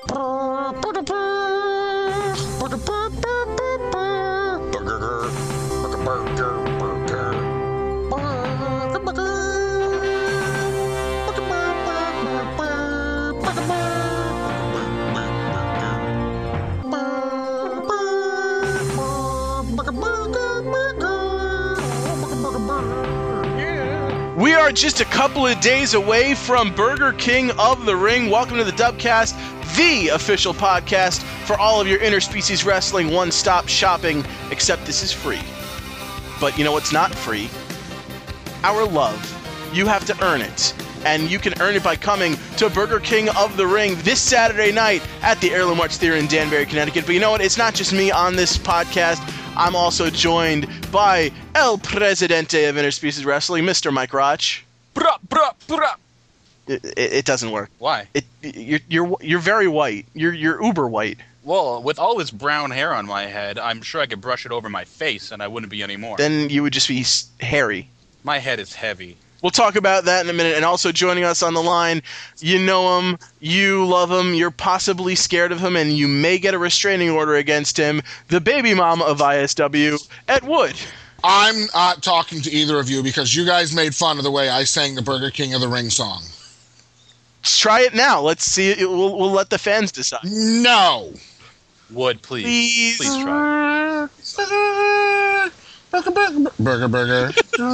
We are just a couple of days away from Burger King of the Ring. Welcome to the Dubcast, the official podcast for all of your interspecies wrestling one-stop shopping, except this is free. But you know what's not free? Our love. You have to earn it. And you can earn it by coming to Burger King of the Ring this Saturday night at the Heirloom Arts Theater in Danbury, Connecticut. But you know what? It's not just me on this podcast. I'm also joined by El Presidente of Interspecies Wrestling, Mr. Mike Roch. It doesn't work. Why? You're very white. You're uber white. Well, with all this brown hair on my head, I'm sure I could brush it over my face and I wouldn't be anymore. Then you would just be hairy. My head is heavy. We'll talk about that in a minute. And also joining us on the line, you know him, you love him, you're possibly scared of him, and you may get a restraining order against him, the baby mama of ISW, Ed Wood. I'm not talking to either of you because you guys made fun of the way I sang the Burger King of the Ring song. Let's try it now. Let's see. We'll let the fans decide. No. Wood, please. Please try. Burger.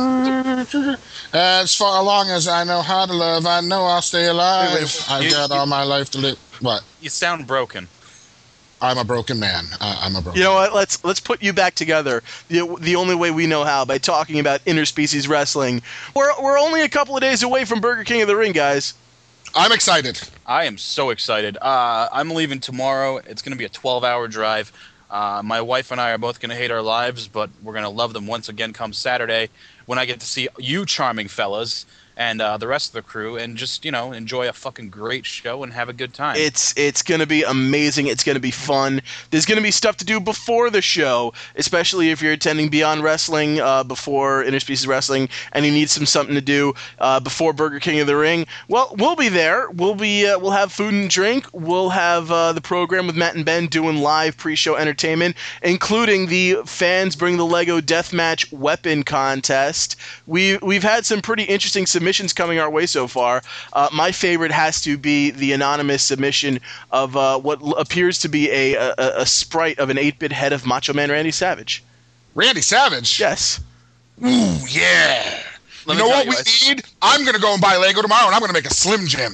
As far long as I know how to love, I know I'll stay alive. I've got all my life to live. What? You sound broken. I'm a broken man. I'm a broken. You know what? Let's put you back together. The only way we know how, by talking about interspecies wrestling. We're only a couple of days away from Burger King of the Ring, guys. I'm excited. I am so excited. I'm leaving tomorrow. It's going to be a 12-hour drive. My wife and I are both going to hate our lives, but we're going to love them once again come Saturday when I get to see you charming fellas and the rest of the crew and just, enjoy a fucking great show and have a good time. It's going to be amazing. It's going to be fun. There's going to be stuff to do before the show, especially if you're attending Beyond Wrestling before Interspecies Wrestling and you need something to do before Burger King of the Ring. Well, we'll be there. We'll have food and drink. We'll have the program with Matt and Ben doing live pre-show entertainment, including the Fans Bring the Lego Deathmatch Weapon Contest. We've had some pretty interesting submissions coming our way so far. My favorite has to be the anonymous submission of what appears to be a sprite of an 8-bit head of Macho Man Randy Savage. Randy Savage? Yes. Ooh, yeah. You know what we need? I'm going to go and buy Lego tomorrow, and I'm going to make a Slim Jim.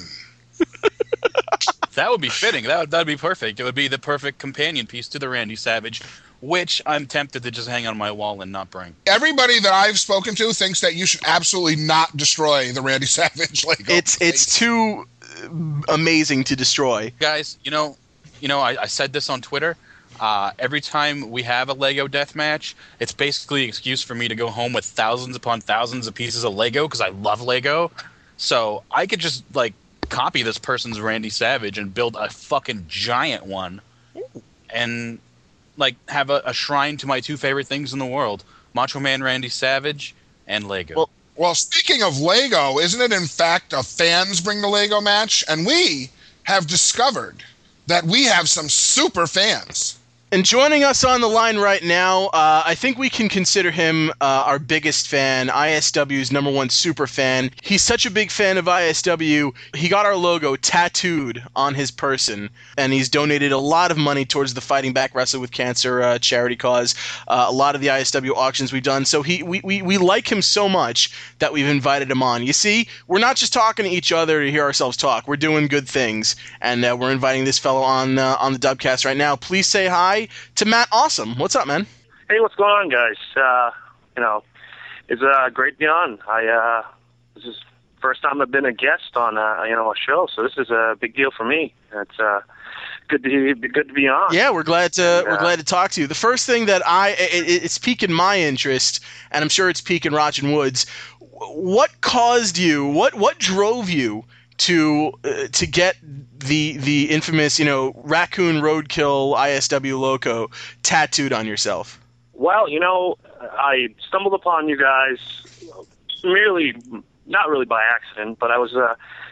That would be fitting. That would be perfect. It would be the perfect companion piece to the Randy Savage, which I'm tempted to just hang on my wall and not bring. Everybody that I've spoken to thinks that you should absolutely not destroy the Randy Savage Lego. It's too amazing to destroy. Guys, I said this on Twitter. Every time we have a Lego deathmatch, it's basically an excuse for me to go home with thousands upon thousands of pieces of Lego because I love Lego. So I could just, copy this person's Randy Savage and build a fucking giant one. And have a shrine to my two favorite things in the world, Macho Man Randy Savage and Lego. Well, speaking of Lego, isn't it in fact a Fans Bring the Lego match? And we have discovered that we have some super fans. And joining us on the line right now, I think we can consider him our biggest fan, ISW's #1 super fan. He's such a big fan of ISW, he got our logo tattooed on his person, and he's donated a lot of money towards the Fighting Back Wrestle with Cancer charity cause, a lot of the ISW auctions we've done. So we like him so much that we've invited him on. You see, we're not just talking to each other to hear ourselves talk. We're doing good things, and we're inviting this fellow on the Dubcast right now. Please say hi to Matt Awesome. What's up, man? Hey, what's going on, guys? It's great to be on. This is the first time I've been a guest on a show, so this is a big deal for me. It's good to be on. Yeah, we're glad to talk to you. The first thing that it's piquing my interest, and I'm sure it's piquing Roch and Woods. What caused you? What drove you to get the infamous, Raccoon Roadkill ISW logo tattooed on yourself? Well, I stumbled upon you guys not really by accident, but I was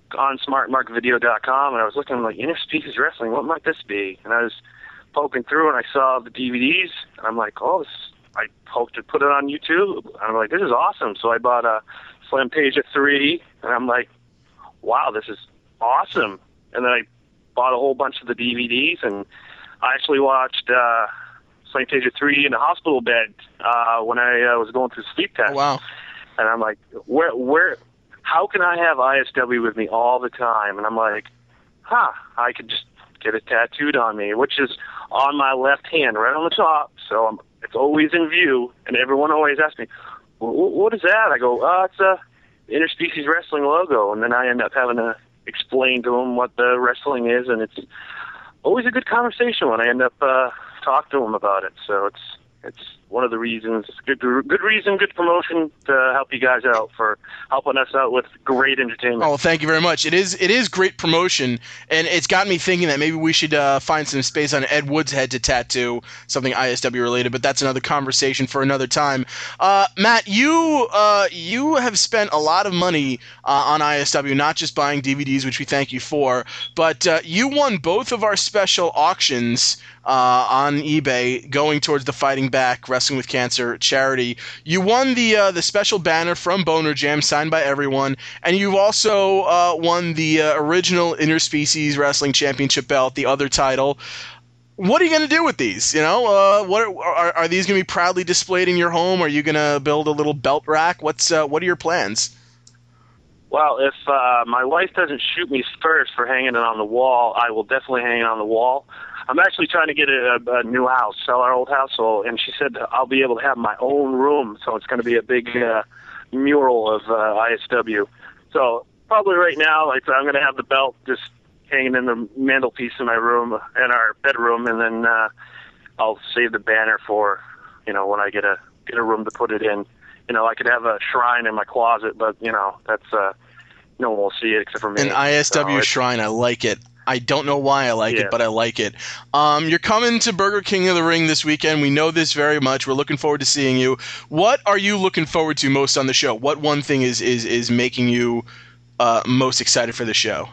on smartmarkvideo.com, and I was looking like Interspecies Wrestling. What might this be? And I was poking through, and I saw the DVDs. And I'm like, oh, I put it on YouTube. And I'm like, this is awesome. So I bought a Slamtasia 3, and I'm like, wow, this is awesome. And then I bought a whole bunch of the DVDs, and I actually watched Slamtasia 3 in a hospital bed when I was going through sleep test. Oh, wow. And I'm like, how can I have ISW with me all the time? And I'm like, I could just get it tattooed on me, which is on my left hand, right on the top. So it's always in view, and everyone always asks me, what is that? I go, it's a Interspecies Wrestling logo. And then I end up having to explain to them what the wrestling is, and it's always a good conversation when I end up talking to them about it. So it's one of the reasons, good reason, good promotion to help you guys out, for helping us out with great entertainment. Oh, well, thank you very much. It is great promotion, and it's got me thinking that maybe we should find some space on Ed Wood's head to tattoo something ISW related, but that's another conversation for another time. Matt, you have spent a lot of money on ISW, not just buying DVDs, which we thank you for, but you won both of our special auctions on eBay going towards the Fighting Back Wrestling with Cancer charity. You won the special banner from Boner Jam signed by everyone, and you've also won the original Interspecies Wrestling Championship belt, the other title. What are you going to do with these? You know, what are these going to be proudly displayed in your home? Are you going to build a little belt rack? What are your plans? Well, if my wife doesn't shoot me first for hanging it on the wall, I will definitely hang it on the wall. I'm actually trying to get a new house, sell our old house, and she said I'll be able to have my own room, so it's going to be a big mural of ISW. So probably right now, like, I'm going to have the belt just hanging in the mantelpiece in my room, in our bedroom, and then I'll save the banner for, when I get a room to put it in. I could have a shrine in my closet, but that's no one will see it except for me. An ISW shrine, I like it. I don't know why I like it, but I like it. You're coming to Burger King of the Ring this weekend. We know this very much. We're looking forward to seeing you. What are you looking forward to most on the show? What one thing is making you most excited for the show?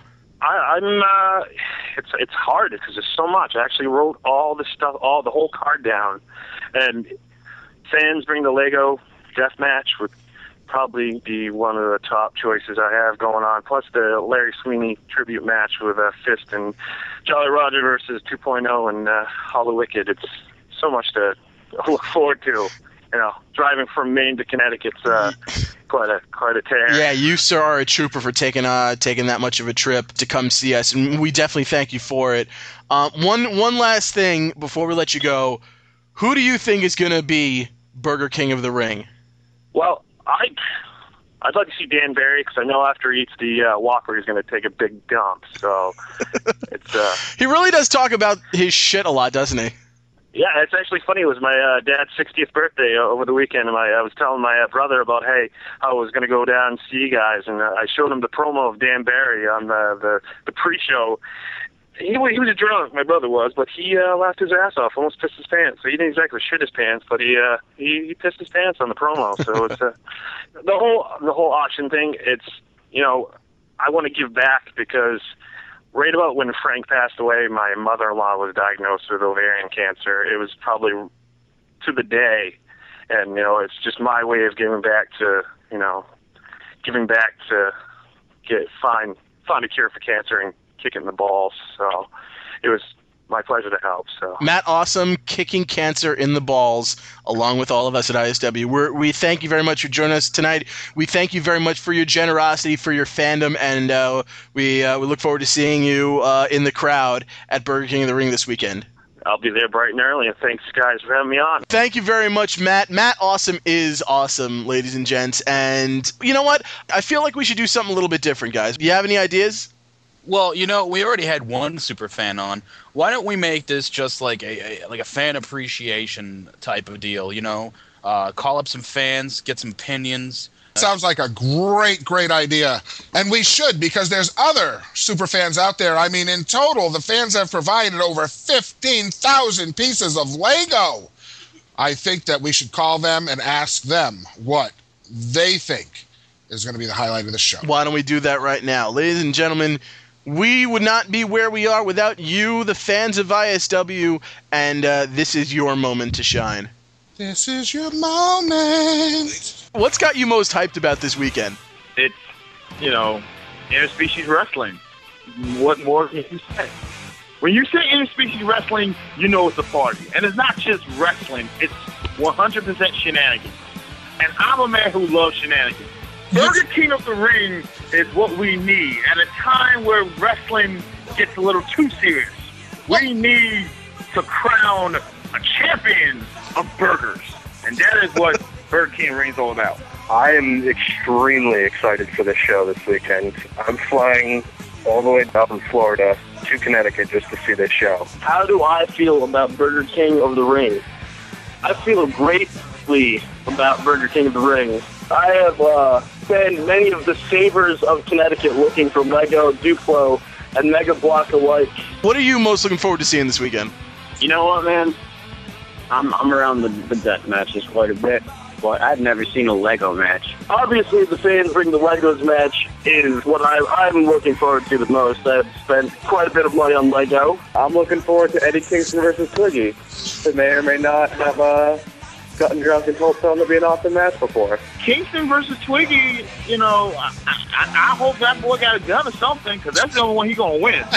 It's hard because there's so much. I actually wrote all the stuff, the whole card down, and Fans Bring the Lego death match would probably be one of the top choices I have going on. Plus the Larry Sweeney tribute match with Fist and Jolly Roger versus 2.0 and Hollow Wicked. It's so much to look forward to. Driving from Maine to Connecticut's quite a tear. Yeah, you, sir, are a trooper for taking that much of a trip to come see us, and we definitely thank you for it. One last thing before we let you go. Who do you think is going to be Burger King of the Ring? Well, I'd like to see Dan Barry, because I know after he eats the Whopper, he's going to take a big dump. So it's he really does talk about his shit a lot, doesn't he? Yeah, it's actually funny. It was my dad's 60th birthday over the weekend, and I was telling my brother about, how I was going to go down and see you guys, and I showed him the promo of Dan Barry on the pre-show. He was a drunk, my brother was, but he laughed his ass off, almost pissed his pants. So he didn't exactly shit his pants, but he pissed his pants on the promo. So it's the whole auction thing. It's I want to give back, because right about when Frank passed away, my mother-in-law was diagnosed with ovarian cancer. It was probably to the day, and it's just my way of giving back to find a cure for cancer and kick it in the balls. So it was my pleasure to help. So Matt Awesome kicking cancer in the balls along with all of us at ISW. We thank you very much for joining us tonight. We thank you very much for your generosity, for your fandom, and we look forward to seeing you in the crowd at Burger King of the Ring this weekend. I'll be there bright and early, and thanks, guys, for having me on. Thank you very much, Matt. Matt Awesome is awesome, ladies and gents. And you know what? I feel like we should do something a little bit different, guys. Do you have any ideas? Well, we already had one super fan on. Why don't we make this just like a fan appreciation type of deal? Call up some fans, get some opinions. Sounds like a great idea. And we should, because there's other super fans out there. I mean, in total, the fans have provided over 15,000 pieces of Lego. I think that we should call them and ask them what they think is going to be the highlight of the show. Why don't we do that right now? Ladies and gentlemen, we would not be where we are without you, the fans of ISW, and this is your moment to shine. This is your moment. What's got you most hyped about this weekend? It's, interspecies wrestling. What more can you say? When you say interspecies wrestling, you know it's a party. And it's not just wrestling, it's 100% shenanigans. And I'm a man who loves shenanigans. Burger King of the Ring is what we need at a time where wrestling gets a little too serious. We need to crown a champion of burgers. And that is what Burger King Ring is all about. I am extremely excited for this show this weekend. I'm flying all the way down from Florida to Connecticut just to see this show. How do I feel about Burger King of the Ring? I feel greatly about Burger King of the Ring. I have spent many of the savers of Connecticut looking for Lego, Duplo, and Mega Block alike. What are you most looking forward to seeing this weekend? You know what, man? I'm around the death matches quite a bit, but I've never seen a Lego match. Obviously, the Fans Bring the Legos match is what I'm looking forward to the most. I've spent quite a bit of money on Lego. I'm looking forward to Eddie Kingston versus Twiggy. They may or may not have gotten drunk and told someone to be an awesome match before. Kingston versus Twiggy, I hope that boy got a gun or something, because that's the only one he's going to win.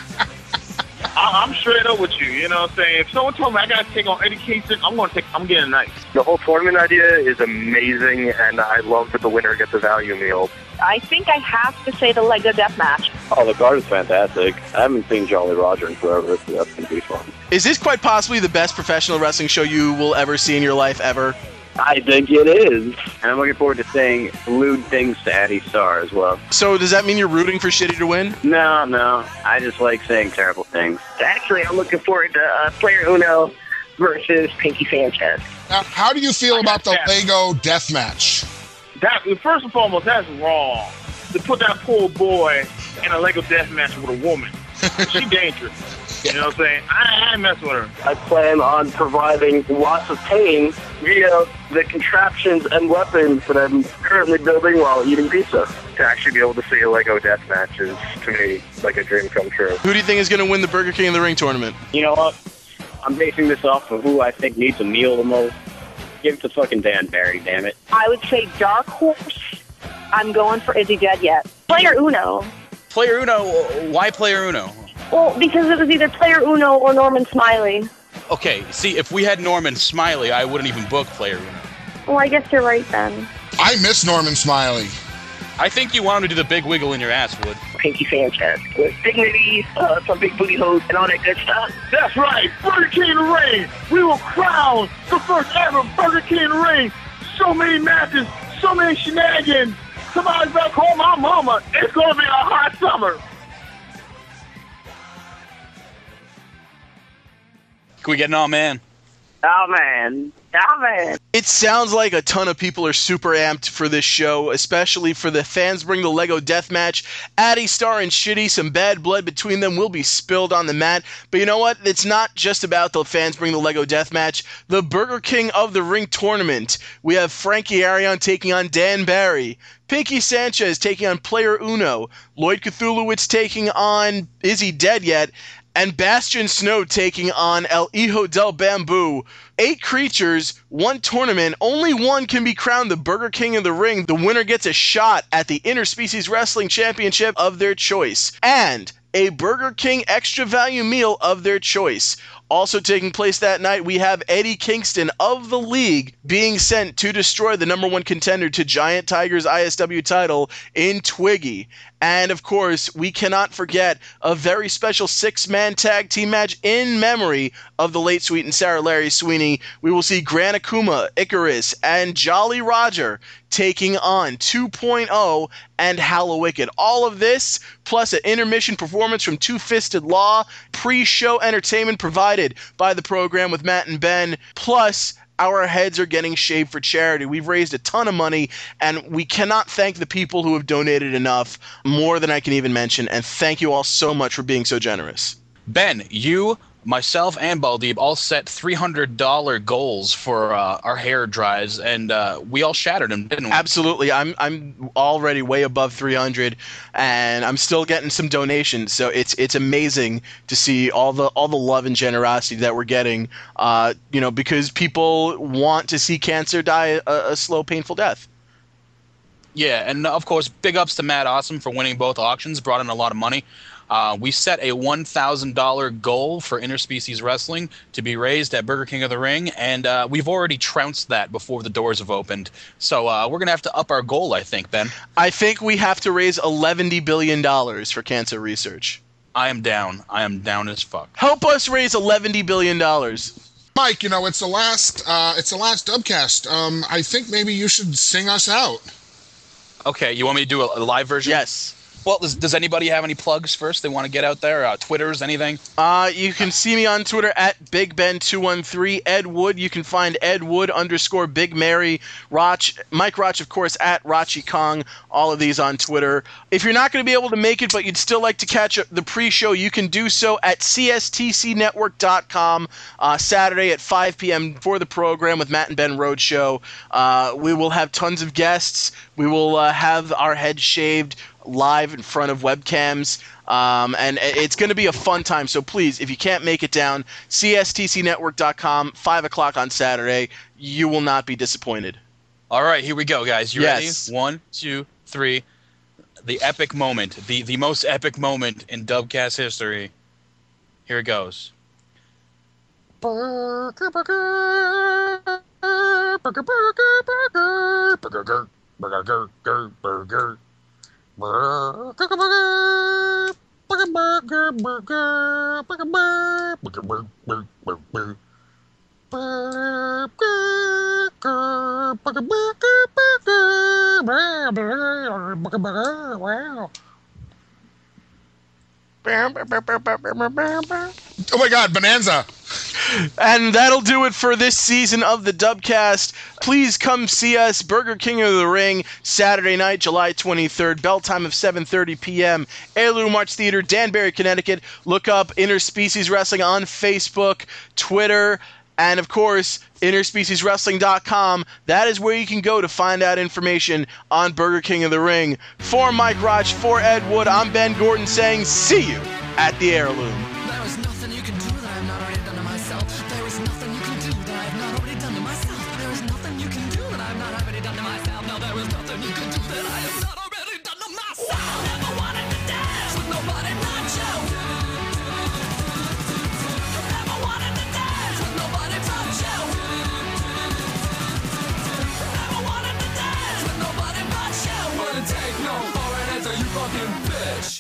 I'm straight up with you, you know what I'm saying? If someone told me I got to take on Eddie Kingston, I'm getting a knife. The whole tournament idea is amazing, and I love that the winner gets a value meal. I think I have to say the Lego Death Match. Oh, the card is fantastic. I haven't seen Jolly Roger in forever, so that's going to be fun. Is this quite possibly the best professional wrestling show you will ever see in your life ever? I think it is. And I'm looking forward to saying lewd things to Addie Starr as well. So does that mean you're rooting for Shitty to win? No. I just like saying terrible things. Actually, I'm looking forward to Player Uno versus Pinky Sanchez. Now, how do you feel about the Lego death match? First and foremost, that's wrong. To put that poor boy in a Lego death match with a woman. She's dangerous. You know what I'm saying? I ain't messing with her. I plan on providing lots of pain via the contraptions and weapons that I'm currently building while eating pizza. To actually be able to see a Lego death match is, to me, like a dream come true. Who do you think is going to win the Burger King of the Ring tournament? You know what? I'm basing this off of who I think needs a meal the most. Give it to fucking Dan Barry, damn it. I would say Dark Horse. I'm going for Is He Dead Yet? Player Uno. Player Uno? Why Player Uno? Well, because it was either Player Uno or Norman Smiley. Okay, see, if we had Norman Smiley, I wouldn't even book Player Uno. Well, I guess you're right then. I miss Norman Smiley. I think you want him to do the big wiggle in your ass, Wood. Pinky Sanchez with dignity, some big booty hoes, and all that good stuff. That's right, Burger King in the Ring. We will crown the first ever Burger King in the Ring. So many matches, so many shenanigans. Somebody back home, my mama. It's going to be a hot summer. Can we get an all man? Oh, man. It sounds like a ton of people are super amped for this show, especially for the Fans Bring the Lego death match. Addie Starr and Shitty, some bad blood between them will be spilled on the mat. But you know what? It's not just about the Fans Bring the Lego death match. The Burger King of the Ring tournament. We have Frankie Arion taking on Dan Barry. Pinky Sanchez taking on Player Uno. Lloyd Cthulhuwitz taking on Is He Dead Yet? And Bastion Snow taking on El Hijo del Bamboo. 8 creatures, 1 tournament. Only one can be crowned the Burger King of the Ring. The winner gets a shot at the Interspecies Wrestling Championship of their choice. And a Burger King extra value meal of their choice. Also taking place that night, we have Eddie Kingston of the league being sent to destroy the number 1 contender to Giant Tiger's ISW title in Twiggy. And of course, we cannot forget a very special 6-man tag team match in memory of the late Sweet and Sour Larry Sweeney. We will see Gran Akuma, Icarus, and Jolly Roger taking on 2.0 and Hallowicked. All of this, plus an intermission performance from Two-Fisted Law, pre-show entertainment provided by the program with Matt and Ben, plus our heads are getting shaved for charity. We've raised a ton of money, and we cannot thank the people who have donated enough, more than I can even mention, and thank you all so much for being so generous. Ben, you myself and Baldeep all set $300 goals for our hair drives, and we all shattered them, didn't we? Absolutely. I'm already way above 300, and I'm still getting some donations. So it's amazing to see all the love and generosity that we're getting. Because people want to see cancer die a slow, painful death. Yeah, and of course, big ups to Matt Awesome for winning both auctions. Brought in a lot of money. We set a $1,000 goal for Interspecies Wrestling to be raised at Burger King of the Ring, and we've already trounced that before the doors have opened. So we're going to have to up our goal, I think, Ben. I think we have to raise $11 billion for cancer research. I am down. I am down as fuck. Help us raise $11 billion. Mike, it's the last Dubcast. I think maybe you should sing us out. Okay, you want me to do a live version? Yes. Well, does anybody have any plugs first they want to get out there? Twitters, anything? You can see me on Twitter at BigBen213. Ed Wood, you can find Ed Wood _ Big Mary. Mike Roch, of course, at Rachi Kong. All of these on Twitter. If you're not going to be able to make it, but you'd still like to catch the pre-show, you can do so at CSTCnetwork.com Saturday at 5 p.m. for the program with Matt and Ben Roadshow. We will have tons of guests. We will have our heads shaved live in front of webcams, and it's going to be a fun time. So please, if you can't make it down, CSTCnetwork.com, 5 o'clock on Saturday. You will not be disappointed. All right, here we go, guys. You Yes. ready? 1, 2, 3. The epic moment, the most epic moment in Dubcast history. Here it goes. Burger, burger, burger, burger, burger, burger, burger, burger, burger. Oh my God, Bonanza! And that'll do it for this season of the Dubcast. Please come see us, Burger King of the Ring, Saturday night, July 23rd, bell time of 7:30 p.m., Heirloom Arts Theater, Danbury, Connecticut. Look up Interspecies Wrestling on Facebook, Twitter, and of course, interspecieswrestling.com. That is where you can go to find out information on Burger King of the Ring. For Mike Roch, for Ed Wood, I'm Ben Gordon saying see you at the Heirloom. There is nothing you can do that I have not already done to myself. There is nothing you can do that I have not already done to myself. There is nothing you can do that I have not already done to myself. No, there is nothing you can do that I have not already done to myself. I never wanted to dance with nobody but you. I never wanted to dance with nobody but you. I never wanted to dance with nobody but you. Wouldn't take no for an answer, you fucking bitch.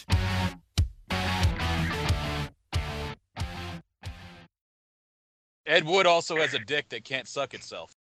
Ed Wood also has a dick that can't suck itself.